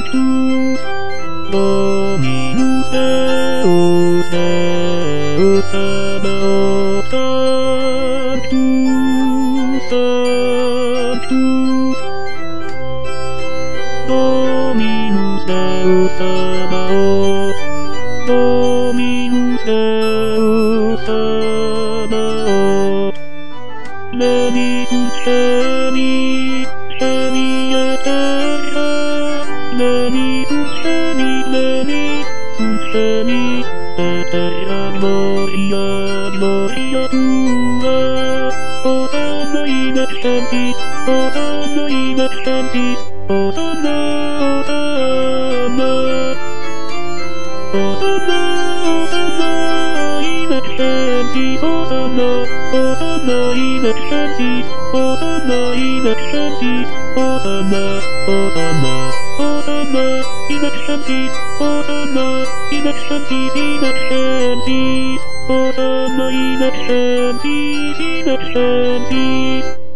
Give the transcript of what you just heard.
Sanctus Dominus Deus Deus Sabaoth Sanctus Sanctus Dominus Deus Sabaoth Dominus Deus Sabaoth Levitur celi celi et terra Levitur celi et terra gloria gloria tua Hosanna in excelsis Hosanna in excelsis Hosanna Hosanna Hosanna Hosanna in excelsis Hosanna Hosanna in excelsis Hosanna in excelsis Hosanna Hosanna Hosanna in excelsis Hosanna in excelsis in excelsis Hosanna in excelsis